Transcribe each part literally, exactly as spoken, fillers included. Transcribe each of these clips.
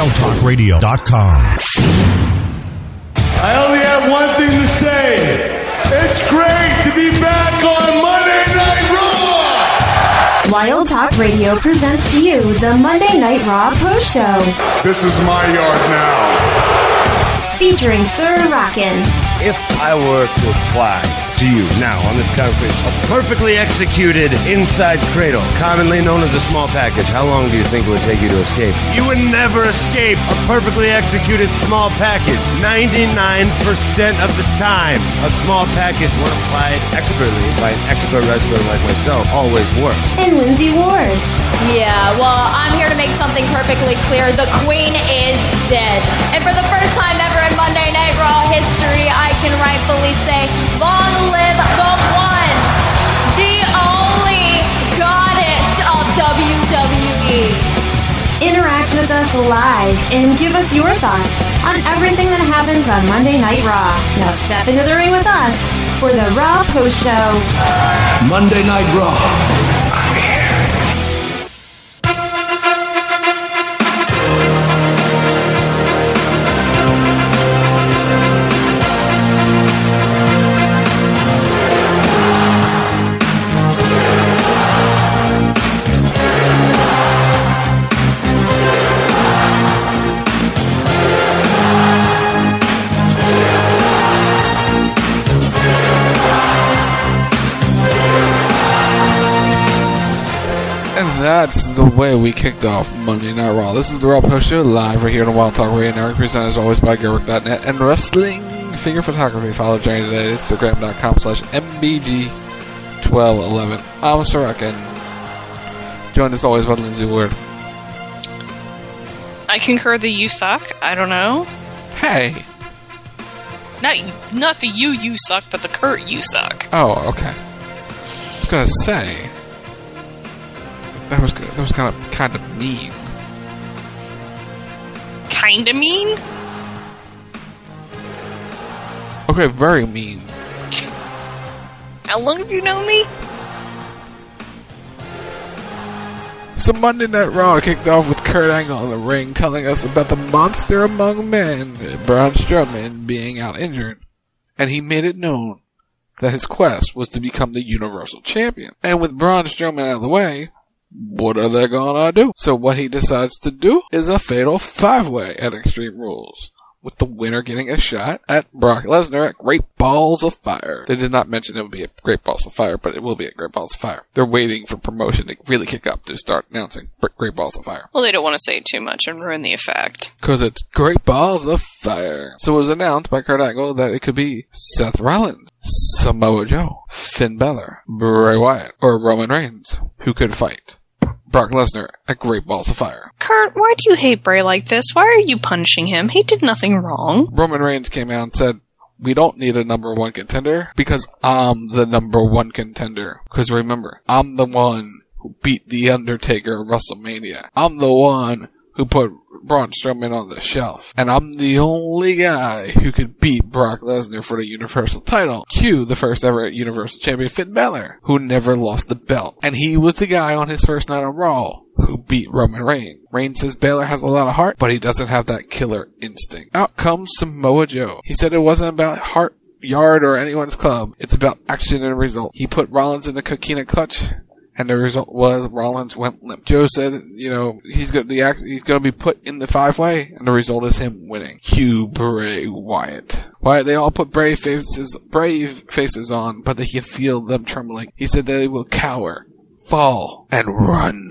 wild talk radio dot com. I only have one thing to say. It's great to be back on Monday Night Raw! Wild Talk Radio presents to you the Monday Night Raw Post Show. This is my yard now. Featuring Sir Rockin'. If I were to apply to you now on this conversation, a perfectly executed inside cradle, commonly known as a small package, how long do you think it would take you to escape? You would never escape a perfectly executed small package. ninety-nine percent of the time, a small package, when applied expertly by an expert wrestler like myself, always works. And Lindsay Ward. Yeah, well, I'm here to make something perfectly clear. The Queen is dead. And for the first time ever in Monday Night Raw history, I can rightfully say, long live the one, the only goddess of W W E. Interact with us live and give us your thoughts on everything that happens on Monday Night Raw. Now step into the ring with us for the Raw Post Show. Monday Night Raw. I'm here. That's the way we kicked off Monday Night Raw. This is the Raw Post Show, live right here on Wild Talk Radio Network, presented as always by Gerwick dot net and Wrestling Finger Photography. Follow Journey today at Instagram.com slash MBG1211. I'm Sorokin. Joined as always by Lindsay Ward. I concur that you suck. I don't know. Hey. Not, not the you you suck, but the Kurt you suck. Oh, okay. I was gonna say... That was that was kind of kind of mean. Kinda mean? Okay, very mean. How long have you known me? So Monday Night Raw kicked off with Kurt Angle in the ring telling us about the monster among men, Braun Strowman, being out injured. And he made it known that his quest was to become the Universal Champion. And with Braun Strowman out of the way, what are they gonna do? So what he decides to do is a fatal five-way at Extreme Rules, with the winner getting a shot at Brock Lesnar at Great Balls of Fire. They did not mention it would be at Great Balls of Fire, but it will be at Great Balls of Fire. They're waiting for promotion to really kick up to start announcing Great Balls of Fire. Well, they don't want to say too much and ruin the effect. Because it's Great Balls of Fire. So it was announced by Kurt Angle that it could be Seth Rollins, Samoa Joe, Finn Balor, Bray Wyatt, or Roman Reigns, who could fight Brock Lesnar at Great Balls of Fire. Kurt, why do you hate Bray like this? Why are you punishing him? He did nothing wrong. Roman Reigns came out and said, we don't need a number one contender because I'm the number one contender. Because remember, I'm the one who beat The Undertaker at WrestleMania. I'm the one who put Braun Strowman on the shelf. And I'm the only guy who could beat Brock Lesnar for the Universal title. Cue the first ever Universal Champion, Finn Balor, who never lost the belt. And he was the guy on his first night on Raw who beat Roman Reigns. Reigns says Balor has a lot of heart, but he doesn't have that killer instinct. Out comes Samoa Joe. He said it wasn't about heart, yard, or anyone's club. It's about action and result. He put Rollins in the Coquina clutch, and the result was Rollins went limp. Joe said, you know, he's going to act, he's going to be put in the five-way, and the result is him winning. Cue Bray Wyatt. Wyatt, they all put brave faces, brave faces on, but they can feel them trembling. He said they will cower, fall, and run.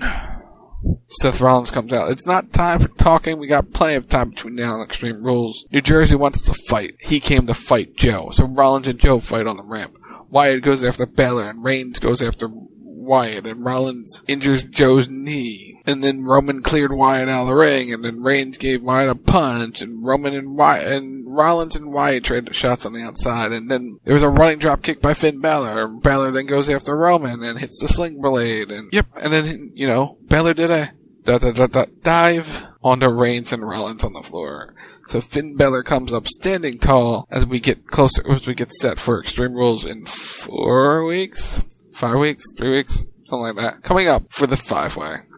Seth Rollins comes out. It's not time for talking. We got plenty of time between now and Extreme Rules. New Jersey wants to fight. He came to fight Joe. So Rollins and Joe fight on the ramp. Wyatt goes after Balor, and Reigns goes after Wyatt, and Rollins injures Joe's knee. And then Roman cleared Wyatt out of the ring, and then Reigns gave Wyatt a punch, and Roman and Wyatt, and Rollins and Wyatt traded shots on the outside, and then there was a running drop kick by Finn Balor. Balor then goes after Roman and hits the sling blade, and yep, and then, you know, Balor did a da da da da dive onto Reigns and Rollins on the floor. So Finn Balor comes up standing tall as we get closer, as we get set for Extreme Rules in four weeks? Five weeks? Three weeks? Something like that. Coming up for the five-way.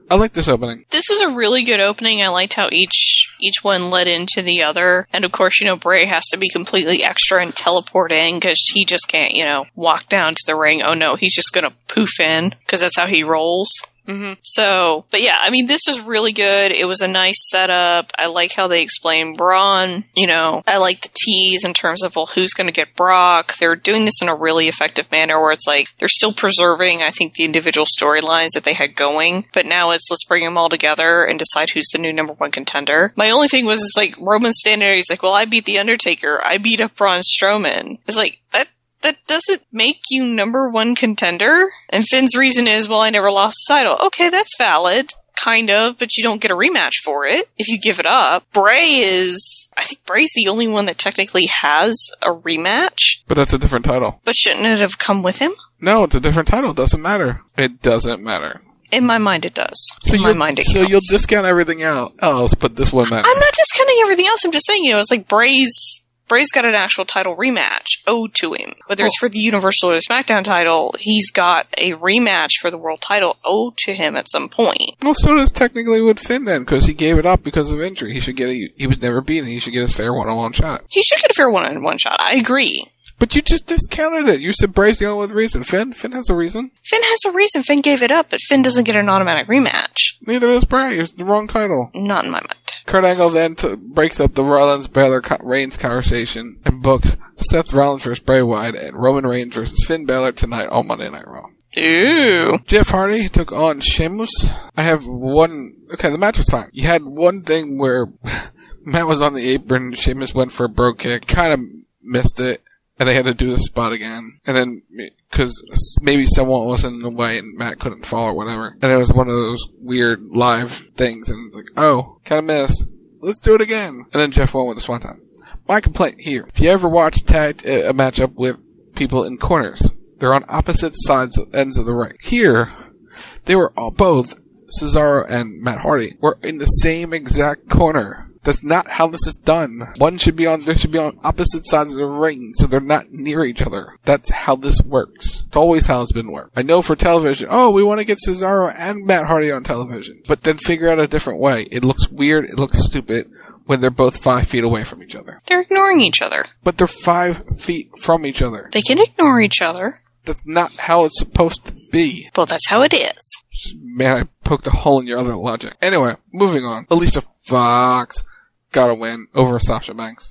I like this opening. This was a really good opening. I liked how each each one led into the other. And of course, you know, Bray has to be completely extra and teleport in because he just can't, you know, walk down to the ring. Oh no, he's just gonna poof in because that's how he rolls. Mm-hmm. So, but yeah, I mean, this was really good. It was a nice setup. I like how they explain Braun. You know, I like the tease in terms of, well, who's going to get Brock. They're doing this in a really effective manner where it's like, they're still preserving, I think, the individual storylines that they had going. But now it's, let's bring them all together and decide who's the new number one contender. My only thing was, it's like, Roman standing there, he's like, well, I beat The Undertaker. I beat up Braun Strowman. It's like, that That doesn't make you number one contender? And Finn's reason is, well, I never lost the title. Okay, that's valid. Kind of, but you don't get a rematch for it if you give it up. Bray is... I think Bray's the only one that technically has a rematch. But that's a different title. But shouldn't it have come with him? No, it's a different title. It doesn't matter. It doesn't matter. In my mind, it does. So In my mind, it So counts. you'll discount everything out else, but this one matters. I'm not discounting everything else. I'm just saying, you know, it's like Bray's... Bray's got an actual title rematch owed to him. Whether oh. it's for the Universal or the SmackDown title, he's got a rematch for the World title owed to him at some point. Well, so does technically with Finn then, because he gave it up because of injury. He should get a, he was never beaten. He should get his fair one-on-one shot. He should get a fair one-on-one shot. I agree. But you just discounted it. You said Bray's the only one with reason. Finn? Finn has a reason. Finn has a reason. Finn gave it up, but Finn doesn't get an automatic rematch. Neither does Bray. It's the wrong title. Not in my mind. Kurt Angle then t- breaks up the Rollins-Balor-Reigns conversation and books Seth Rollins versus Bray Wyatt and Roman Reigns versus Finn Balor tonight on Monday Night Raw. Ooh. Jeff Hardy took on Sheamus. I have one... Okay, the match was fine. You had one thing where Matt was on the apron, Sheamus went for a bro kick, kind of missed it, and they had to do the spot again. And then, because maybe someone was in the way and Matt couldn't fall or whatever. And it was one of those weird live things, and it's like, oh, kind of missed. Let's do it again. And then Jeff won with the swanton. My complaint here, if you ever watch tag, a matchup with people in corners, they're on opposite sides, ends of the ring. Here, they were all, both, Cesaro and Matt Hardy, were in the same exact corner. That's not how this is done. One should be on, they should be on opposite sides of the ring, so they're not near each other. That's how this works. It's always how it's been worked. I know for television, oh, we want to get Cesaro and Matt Hardy on television. But then figure out a different way. It looks weird, it looks stupid when they're both five feet away from each other. They're ignoring each other. But they're five feet from each other. They can ignore each other. That's not how it's supposed to be. Well, that's how it is. Man, I poked a hole in your other logic. Anyway, moving on. Alicia Fox got a win over Sasha Banks.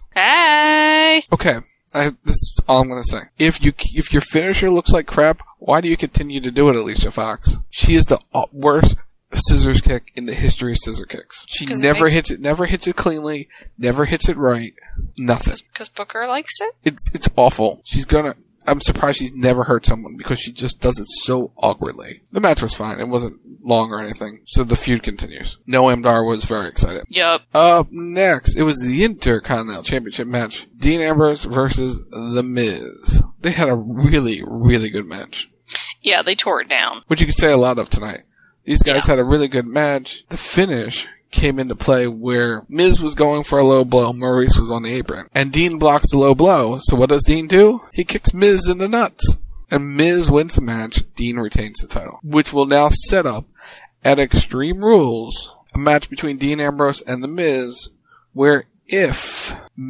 Hey! Okay, I, this is all I'm going to say. If you if your finisher looks like crap, why do you continue to do it, Alicia Fox? She is the worst scissors kick in the history of scissor kicks. She never hits it, never hits it cleanly, never hits it right, nothing. Because Booker likes it? It's it's awful. She's gonna... I'm surprised she's never hurt someone because she just does it so awkwardly. The match was fine. It wasn't long or anything. So the feud continues. Noam Dar was very excited. Yup. Up next, it was the Intercontinental Championship match. Dean Ambrose versus The Miz. They had a really, really good match. Yeah, they tore it down. Which you could say a lot of tonight. These guys yeah. had a really good match. The finish came into play where Miz was going for a low blow, Maurice was on the apron. And Dean blocks the low blow, so what does Dean do? He kicks Miz in the nuts. And Miz wins the match, Dean retains the title. Which will now set up, at Extreme Rules, a match between Dean Ambrose and The Miz, where if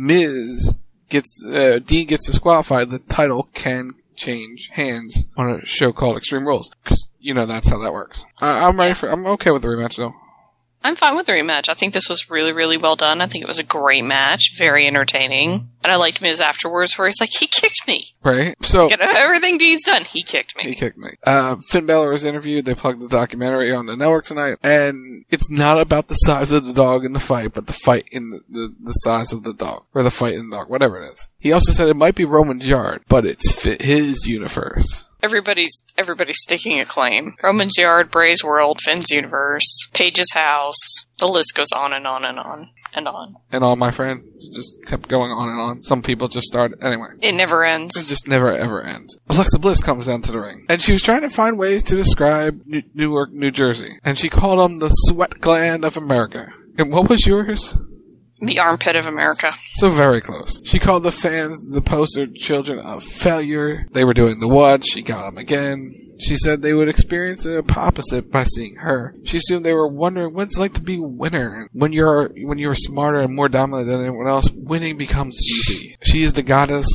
Miz gets, uh, Dean gets disqualified, the title can change hands on a show called Extreme Rules. Cause, you know, that's how that works. I- I'm ready for, I'm okay with the rematch though. I'm fine with the rematch. I think this was really, really well done. I think it was a great match. Very entertaining. And I liked Miz afterwards where he's like, he kicked me. Right? So Get everything Dean's done. He kicked me. He kicked me. Uh, Finn Balor was interviewed. They plugged the documentary on the network tonight. And it's not about the size of the dog in the fight, but the fight in the, the, the size of the dog. Or the fight in the dog. Whatever it is. He also said it might be Roman Yard, but it's fit his universe. Everybody's everybody's staking a claim. Roman's Yard, Bray's World, Finn's Universe, Paige's House. The list goes on and on and on and on. And on, my friend. It just kept going on and on. Some people just started. Anyway. It never ends. It just never ever ends. Alexa Bliss comes down to the ring. And she was trying to find ways to describe New- Newark, New Jersey. And she called them the sweat gland of America. And what was yours? The armpit of America. So very close. She called the fans the poster children of failure. They were doing the what? She got them again. She said they would experience the opposite by seeing her. She assumed they were wondering what it's like to be a winner. When you're when you're smarter and more dominant than anyone else, winning becomes easy. She is the goddess,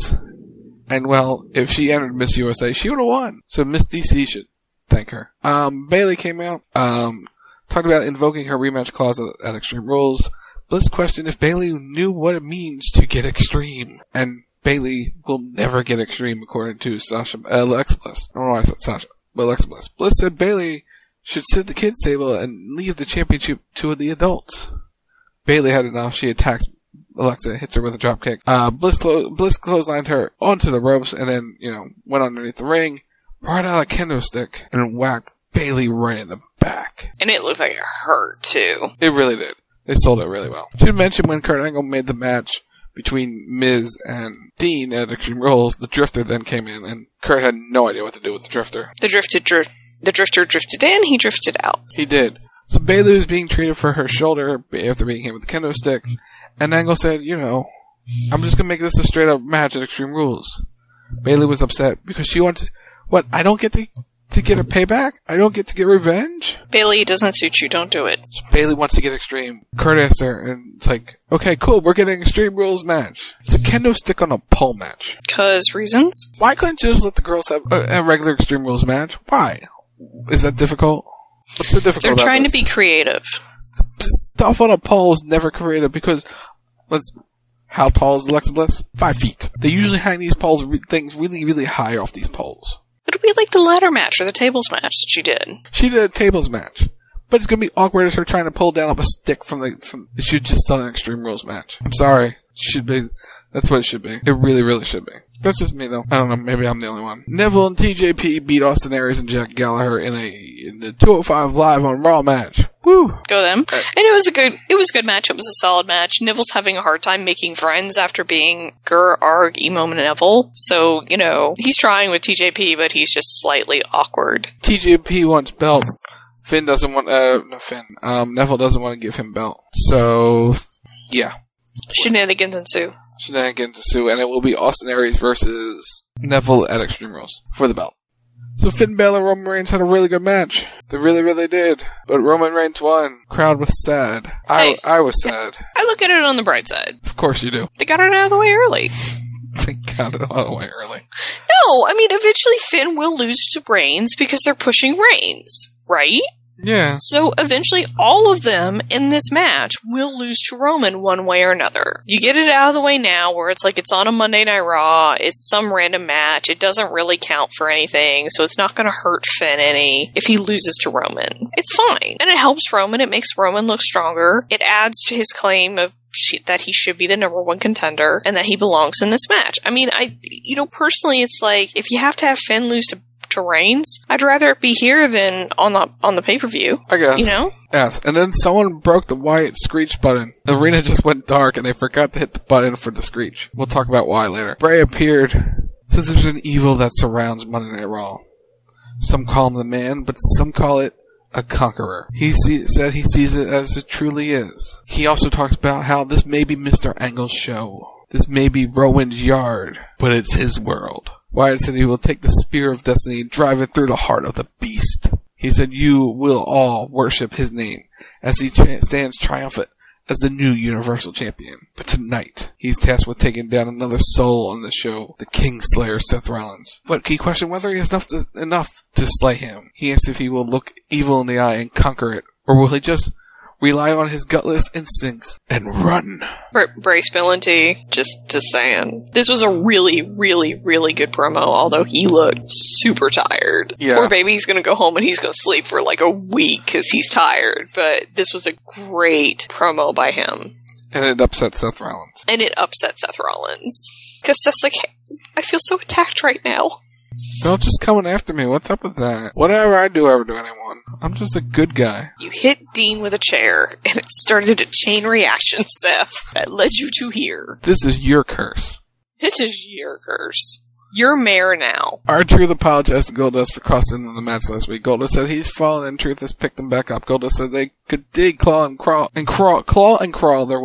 and well, if she entered Miss U S A, she would have won. So Miss D C should thank her. Um, Bayley came out, um, talked about invoking her rematch clause at, at Extreme Rules. Bliss questioned if Bayley knew what it means to get extreme, and Bayley will never get extreme, according to Sasha, uh, Alexa Bliss. I don't know why I said Sasha, but Alexa Bliss. Bliss said Bayley should sit at the kids' table and leave the championship to the adults. Bayley had enough. She attacks Alexa, hits her with a drop kick. Uh, Bliss, clo- Bliss clotheslined her onto the ropes, and then, you know, went underneath the ring, brought out a kendo stick, and whacked Bayley right in the back. And it looked like it hurt, too. It really did. They sold it really well. Should mention when Kurt Angle made the match between Miz and Dean at Extreme Rules, the Drifter then came in, and Kurt had no idea what to do with the Drifter. The Drifter, dri- the Drifter drifted in, he drifted out. He did. So Bayley was being treated for her shoulder after being hit with the kendo stick, and Angle said, you know, I'm just gonna make this a straight up match at Extreme Rules. Bayley was upset because she wanted, what, I don't get to, to get a payback? I don't get to get revenge? Bayley, it doesn't suit you, don't do it. So Bayley wants to get extreme. Kurt asked her, and it's like, okay, cool, we're getting Extreme Rules match. It's a kendo stick on a pole match. Cause reasons? Why couldn't you just let the girls have a, a regular Extreme Rules match? Why? Is that difficult? What's so difficult They're about trying this? to be creative. Stuff on a pole is never creative because, let's, how tall is Alexa Bliss? Five feet. They usually hang these poles, re- things really, really high off these poles. It'll be like the ladder match or the tables match that she did. She did a tables match. But it's gonna be awkward as her trying to pull down up a stick from the, from, it should just done an Extreme Rules match. I'm sorry. It should be, that's what it should be. It really, really should be. That's just me though. I don't know, maybe I'm the only one. Neville and T J P beat Austin Aries and Jack Gallagher in a, in the two oh five Live on Raw match. Woo! Go them. And it was a good, it was a good match. It was a solid match. Neville's having a hard time making friends after being Gur, Arg, Emo, Neville. So, you know, he's trying with T J P, but he's just slightly awkward. T J P wants belt. Finn doesn't want, uh, no, Finn. Um, Neville doesn't want to give him belt. So, yeah. Shenanigans ensue. Shenanigans ensue, and it will be Austin Aries versus Neville at Extreme Rules for the belt. So Finn Balor and Roman Reigns had a really good match. They really, really did. But Roman Reigns won. Crowd was sad. I, Hey. I was sad. I look at it on the bright side. Of course you do. They got it out of the way early. They got it all the way early. No, I mean, eventually Finn will lose to Reigns because they're pushing Reigns, right? Yeah. So eventually all of them in this match will lose to Roman one way or another. You get it out of the way now where it's like it's on a Monday Night Raw, it's some random match, it doesn't really count for anything, so it's not going to hurt Finn any if he loses to Roman. It's fine. And it helps Roman, it makes Roman look stronger, it adds to his claim of that he should be the number one contender and that he belongs in this match. I mean, I, you know, personally it's like, if you have to have Finn lose to to Reigns, I'd rather it be here than on the on the pay-per-view. I guess. You know? Yes. And then someone broke the Wyatt screech button. The arena just went dark and they forgot to hit the button for the screech. We'll talk about why later. Bray appeared. Says there's an evil that surrounds Monday Night Raw. Some call him the Man, but some call it a conqueror. He see, said he sees it as it truly is. He also talks about how this may be Mister Angle's show. This may be Rowan's yard, but it's his world. Wyatt said he will take the spear of destiny and drive it through the heart of the beast. He said you will all worship his name as he tra- stands triumphant as the new Universal Champion. But tonight, he's tasked with taking down another soul on the show, the Kingslayer Seth Rollins. But he questioned whether he has enough to, enough to slay him. He asked if he will look evil in the eye and conquer it, or will he just rely on his gutless instincts and run. Br- Brace Valenti, just, just saying. This was a really, really, really good promo, although he looked super tired. Yeah. Poor baby's gonna go home and he's gonna sleep for like a week because he's tired, but this was a great promo by him. And it upset Seth Rollins. And it upset Seth Rollins. Because Seth's like, hey, I feel so attacked right now. They're all just coming after me. What's up with that? Whatever I do ever to anyone. I'm just a good guy. You hit Dean with a chair, and it started a chain reaction, Seth, that led you to here. This is your curse. This is your curse. You're mayor now. R-Truth apologized to Goldust for crossing in the match last week. Goldust said he's fallen and Truth has picked him back up. Goldust said they could dig, claw, and crawl, and crawl, claw and crawl their way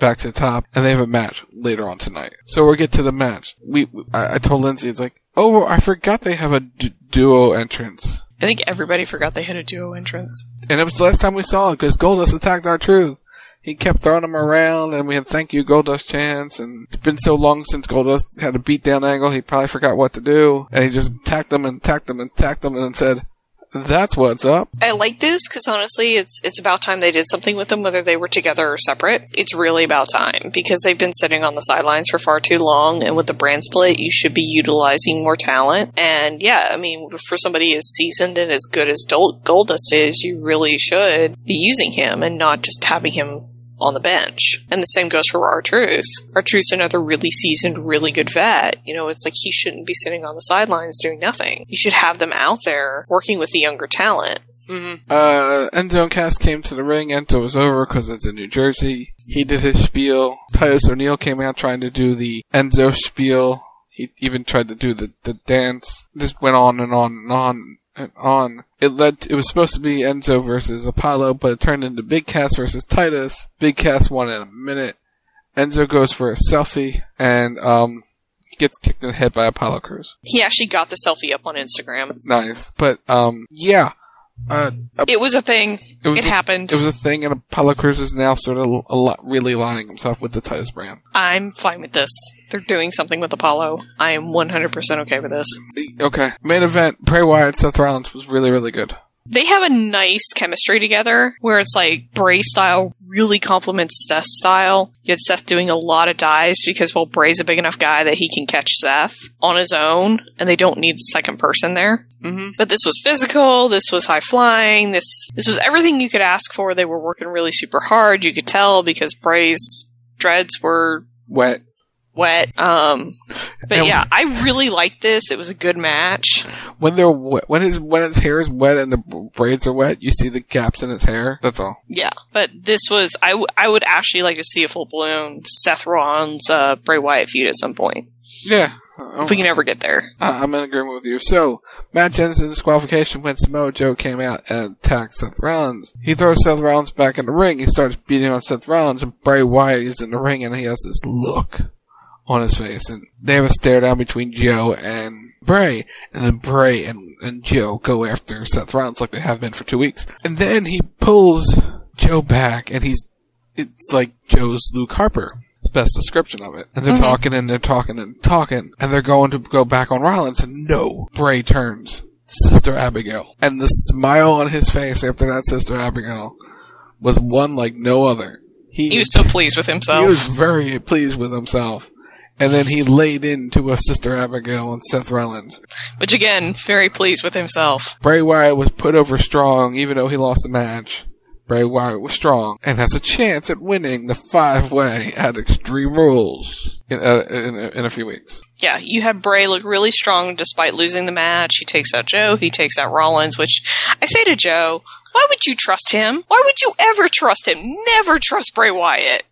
back to the top, and they have a match later on tonight. So we'll get to the match. We, I, I told Lindsay, it's like, oh, I forgot they have a d- duo entrance. I think everybody forgot they had a duo entrance. And it was the last time we saw it, because Goldust attacked R-Truth. He kept throwing him around, and we had thank you Goldust chants, and it's been so long since Goldust had a beatdown angle, he probably forgot what to do, and he just attacked them and attacked them and attacked them and then said, that's what's up. I like this because honestly, it's it's about time they did something with them, whether they were together or separate. It's really about time because they've been sitting on the sidelines for far too long, and with the brand split, you should be utilizing more talent. And yeah, I mean, for somebody as seasoned and as good as Dol- Goldust is, you really should be using him and not just having him on the bench. And the same goes for R-Truth. R-Truth's another really seasoned, really good vet. You know, it's like he shouldn't be sitting on the sidelines doing nothing. You should have them out there working with the younger talent. Mm-hmm. Uh, Enzo and Cass came to the ring. Enzo was over because it's in New Jersey. He did his spiel. Titus O'Neil came out trying to do the Enzo spiel. He even tried to do the, the dance. This went on and on and on. And on. It led to, it was supposed to be Enzo versus Apollo, but it turned into Big Cass versus Titus. Big Cass won in a minute. Enzo goes for a selfie, and um gets kicked in the head by Apollo Crews. He actually got the selfie up on Instagram. Nice. But, um, yeah. Uh, it was a thing. It, was it a, happened. It was a thing, and Apollo Crews is now sort of a lot, really aligning himself with the Titus brand. I'm fine with this. They're doing something with Apollo. I am one hundred percent okay with this. Okay. Main event, Bray Wyatt, Seth Rollins was really, really good. They have a nice chemistry together, where it's like Bray's style really complements Seth's style. You had Seth doing a lot of dives because, well, Bray's a big enough guy that he can catch Seth on his own, and they don't need a second person there. Mm-hmm. But this was physical, this was high flying, this this was everything you could ask for. They were working really super hard, you could tell, because Bray's dreads were wet. Wet. Um, but and yeah, I really liked this. It was a good match. When they're wet, when his when his hair is wet and the braids are wet, you see the gaps in his hair. That's all. Yeah, but this was I, w- I would actually like to see a full blown Seth Rollins uh, Bray Wyatt feud at some point. Yeah, if we can ever get there. Uh, I'm in agreement with you. So, match ends in disqualification when Samoa Joe came out and attacked Seth Rollins. He throws Seth Rollins back in the ring. He starts beating on Seth Rollins, and Bray Wyatt is in the ring, and he has this look on his face, and they have a stare down between Joe and Bray, and then Bray and, and Joe go after Seth Rollins like they have been for two weeks. And then he pulls Joe back, and he's, it's like Joe's Luke Harper. It's the best description of it. And they're mm-hmm. talking and they're talking and talking, and they're going to go back on Rollins, and no, Bray turns Sister Abigail. And the smile on his face after that Sister Abigail was one like no other. He, he was so pleased with himself. He was very pleased with himself. And then he laid into a Sister Abigail and Seth Rollins. Which, again, very pleased with himself. Bray Wyatt was put over strong, even though he lost the match. Bray Wyatt was strong and has a chance at winning the five-way at Extreme Rules in, uh, in, in a few weeks. Yeah, you have Bray look really strong despite losing the match. He takes out Joe, he takes out Rollins, which I say to Joe, why would you trust him? Why would you ever trust him? Never trust Bray Wyatt.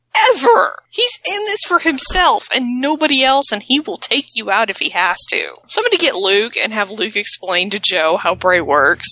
Ever! He's in this for himself and nobody else, and he will take you out if he has to. Somebody get Luke and have Luke explain to Joe how Bray works.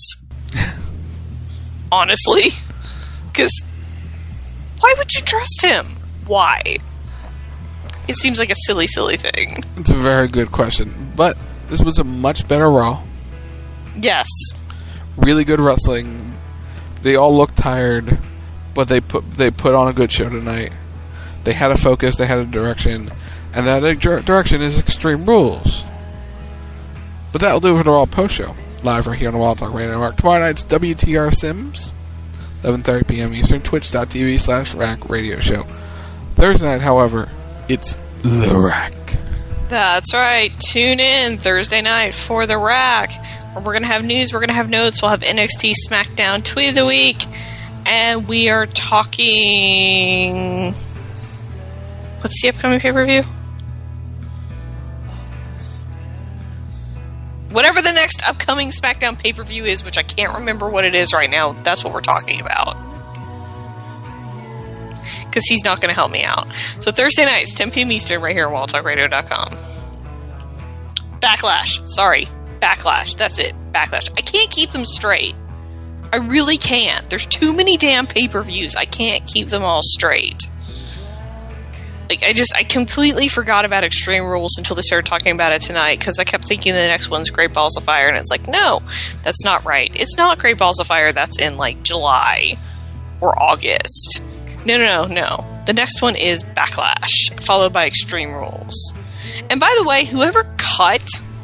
Honestly. Because why would you trust him? Why? It seems like a silly, silly thing. It's a very good question. But this was a much better Raw. Yes. Really good wrestling. They all looked tired, but they put they put on a good show tonight. They had a focus, they had a direction, and that direction is Extreme Rules. But that'll do for the Raw Post Show. Live right here on the Wild Talk Radio Network. Tomorrow night's W T R Sims, eleven thirty p.m. Eastern, twitch.tv slash rack radio show. Thursday night, however, it's The Rack. That's right. Tune in Thursday night for The Rack. We're going to have news, we're going to have notes, we'll have N X T SmackDown Tweet of the Week, and we are talking... What's the upcoming pay-per-view? Whatever the next upcoming SmackDown pay-per-view is, which I can't remember what it is right now, that's what we're talking about. Because he's not going to help me out. So Thursday nights, ten p.m. Eastern, right here on wild talk radio dot com. Backlash. Sorry. Backlash. That's it. Backlash. I can't keep them straight. I really can't. There's too many damn pay-per-views. I can't keep them all straight. Like, I just, I completely forgot about Extreme Rules until they started talking about it tonight, because I kept thinking the next one's Great Balls of Fire, and it's like, no, that's not right. It's not Great Balls of Fire, that's in, like, July or August. No, no, no, no. The next one is Backlash, followed by Extreme Rules. And by the way, whoever cut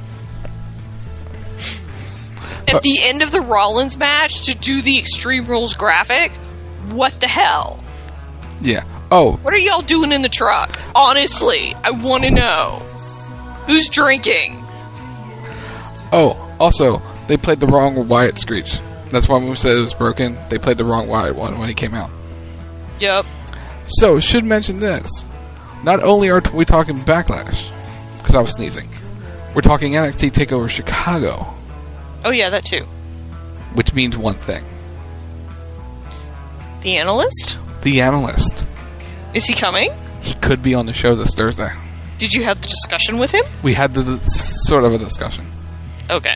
at the end of the Rollins match to do the Extreme Rules graphic, what the hell? Yeah. Oh. What are y'all doing in the truck? Honestly, I want to know. Who's drinking? Oh, also, they played the wrong Wyatt screech. That's why we said it was broken. They played the wrong Wyatt one when he came out. Yep. So, should mention this. Not only are we talking Backlash, because I was sneezing, we're talking N X T TakeOver Chicago. Oh yeah, that too. Which means one thing. The Analyst? The Analyst. Is he coming? He could be on the show this Thursday. Did you have the discussion with him? We had the, the sort of a discussion. Okay.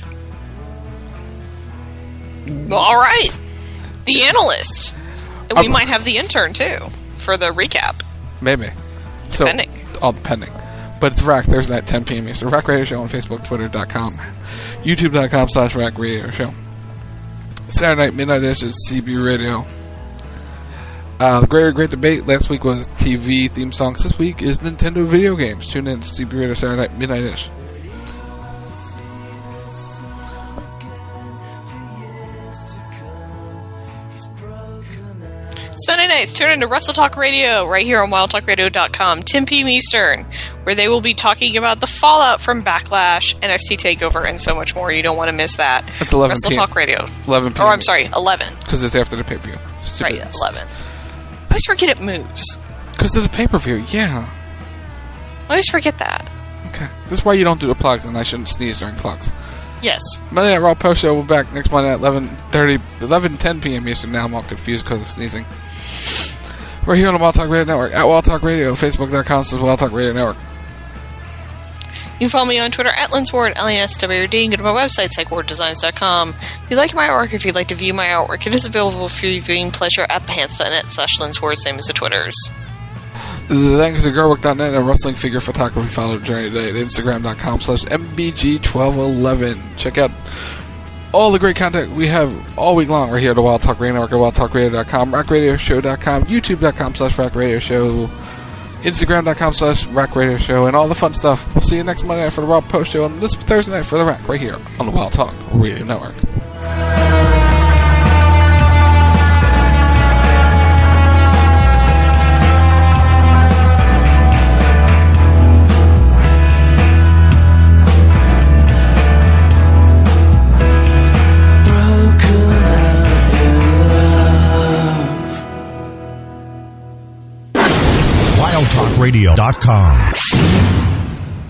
Well, alright. The Analyst. And we Um, might have the intern too, for the recap. Maybe. Depending. So, all depending. But it's Rack Thursday at ten p.m. Eastern. Rack Radio Show on Facebook, Twitter dot com, YouTube dot com slash Rack Radio Show. Saturday night, midnight ish is C B Radio. Uh, the Greater Great Debate last week was T V theme songs. This week is Nintendo video games. Tune in to C B Radio Saturday night, midnight ish. Sunday nights, tune into Wrestle Talk Radio right here on wild talk radio dot com, ten p.m. Eastern, where they will be talking about the fallout from Backlash, N X T TakeOver, and so much more. You don't want to miss that. It's eleven Wrestle p.m. Talk Radio. eleven p.m. Or, I'm sorry, eleven. Because it's after the pay-per-view. Stupid. Right, eleven. I always forget it moves. Because of the pay-per-view, yeah. I always forget that. Okay. This is why you don't do the plugs, and I shouldn't sneeze during plugs. Yes. Monday Night Raw post show will be back next Monday at eleven thirty, eleven ten p.m. Eastern. Now I'm all confused because of sneezing. We're here on the Wild Talk Radio Network, at Wild Talk Radio, Facebook dot com slash Wild Talk Radio Network. You can follow me on Twitter at Linsward, L N S W D, and go to my website, psych ward designs dot com. If you like my artwork, if you'd like to view my artwork, it is available for your viewing pleasure at behance dot net slash Linsward, same as the Twitters. Thanks to Garwick dot net and Wrestling Figure Photography. Follow the journey today at Instagram dot com slash M B G twelve eleven. Check out all the great content we have all week long right here at the Wild Talk Radio Network at wild talk radio dot com, rack radio show dot com, YouTube dot com slash Rack Radio Show, Instagram dot com slash Rack Radio Show, and all the fun stuff. We'll see you next Monday night for the Raw Post Show, and this Thursday night for the Rack right here on the Wild Talk Radio Network. wild talk radio dot com